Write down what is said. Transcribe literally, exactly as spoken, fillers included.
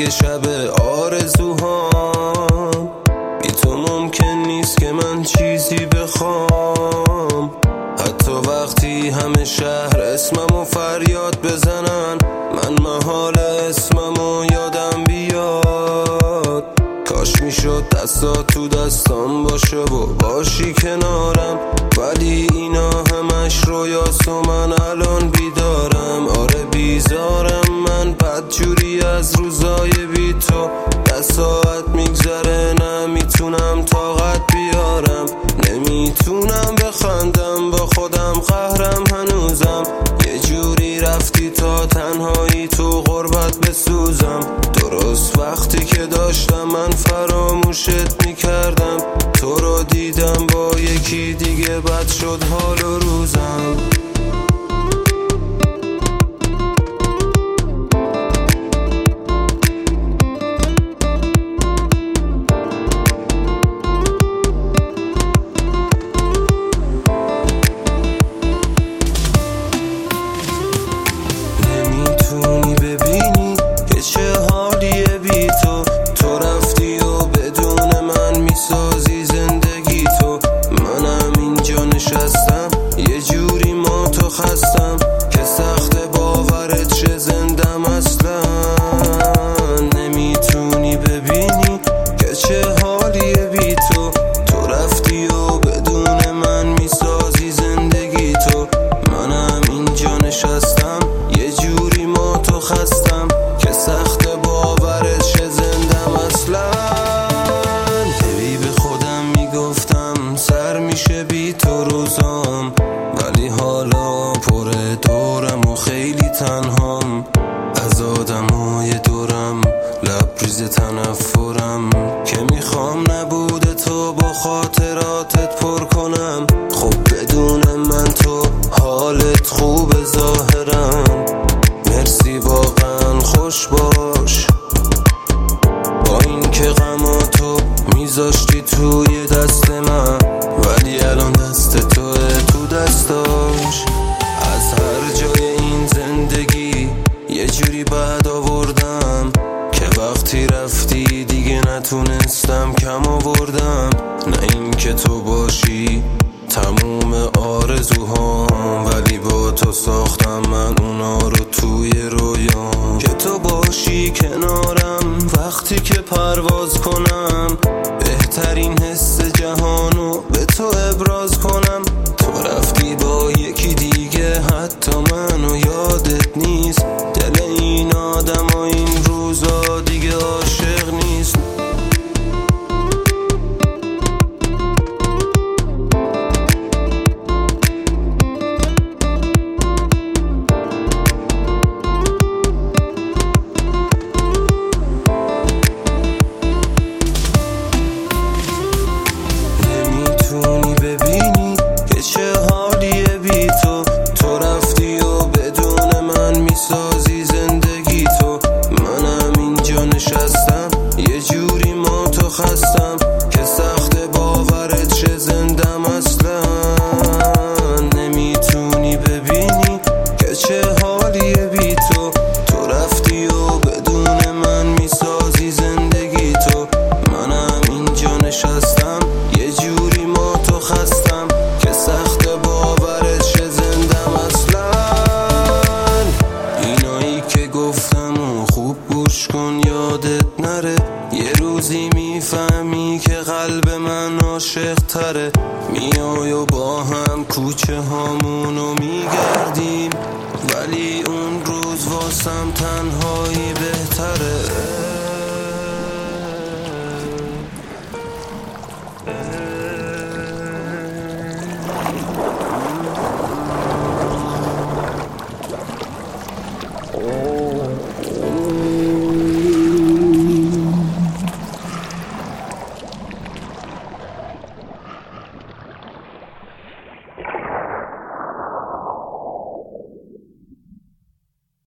رنگ شب آرزوهام. بی تو ممکن نیست که من چیزی بخوام، حتی وقتی همه شهر اسممو فریاد بزنن، من محال اسممو یادم بیاد. کاش میشد دستات تو دستام باشه و باشی کنارم، ولی اینا همش رویاست و من الان بیدارم. آره بیزارم من بدجوری از روزای بی تو، ده ساعت میگذره نمیتونم طاقت بیارم، نمیتونم بخندم با خودم، قهرم هنوزم. یه جوری رفتی تا تنهایی تو غربت بسوزم. درست وقتی که داشتم من فراموشت میکردم، تو رو دیدم با یکی دیگه بد شد حال و روزم. نمیتونی ببینی که چه حالیه بی تو، تو رفتی و بدون من میسازی زندگی تو. منم اینجا نشستم یه جوری ما تو خستم، که سخت باورت شه زندم اصلا. نمیتونی ببینی که چه حالیه بی تو، تو رفتی و بدون من میسازی زندگی تو. منم اینجا نشستم یه جوری ما تو خستم، که سخت باورت شه زندم اصلا. هی به خودم میگفتم سر میشه بی تو روزام، ولی حالا پر دورم و خیلی تنهام. از آدمای دورم لبریز تنفرم، که میخوام نبوده تو با خاطراتت پر کنم. خب بدون من تو حالت خوب ظاهرم، مرسی واقعا خوش باش. با این که غماتو میذاشتی توی دست من، ولی الان دست توه تو دستاش. از هر جای این زندگی یه جوری بعد آوردم، که وقتی رفتی دیگه نتونستم کم آوردم. نه این که تو باشی تموم آرزوهام، ولی با تو ساختم من اونا رو توی رویام. که تو باشی کنارم وقتی که پرواز کنم، بهترین حس جهانو به تو ابراز کنم. تو رفتی با یکی دیگه حتی منو یادت نیست، دل این آدم و این روزا دیگه عاشق نیست. نمیتونی ببینی که چه حالیه بی تو، تو رفتی و بدون من میسازی زندگی تو. منم اینجا نشستم یه جوری ما تو خستم، که سخت باورت شه زندم اصلا. نمیتونی ببینی که چه حالیه بی تو، تو رفتی و بدون من میسازی زندگی تو. منم اینجا نشستم یه جوری ما تو خستم، که سخت باورت شه زندم اصلا. اینایی که گفتم و خوب گوش کن یادت نره، یه روزی میفهمی که قلب من عاشق تره. میای و با هم کوچه هامونو میگردیم، ولی اون روز واسم تنهایی بهتره. Oh